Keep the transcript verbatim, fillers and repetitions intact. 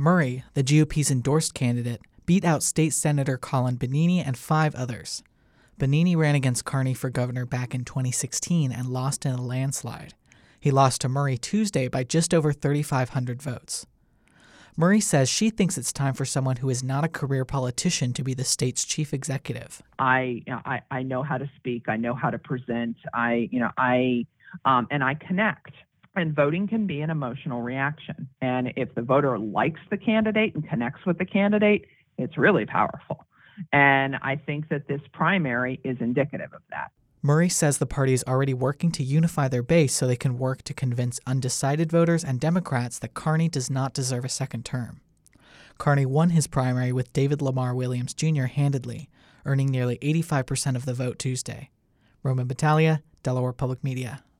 Murray, the G O P's endorsed candidate, beat out state Senator Colin Benini and five others. Benini ran against Carney for governor back in twenty sixteen and lost in a landslide. He lost to Murray Tuesday by just over thirty-five hundred votes. Murray says she thinks it's time for someone who is not a career politician to be the state's chief executive. I, you know, I, I know how to speak. I know how to present. I, you know, I, um, and I connect. And voting can be an emotional reaction. And if the voter likes the candidate and connects with the candidate, it's really powerful. And I think that this primary is indicative of that. Murray says the party is already working to unify their base so they can work to convince undecided voters and Democrats that Carney does not deserve a second term. Carney won his primary with David Lamar Williams Junior handedly, earning nearly eighty-five percent of the vote Tuesday. Roman Battaglia, Delaware Public Media.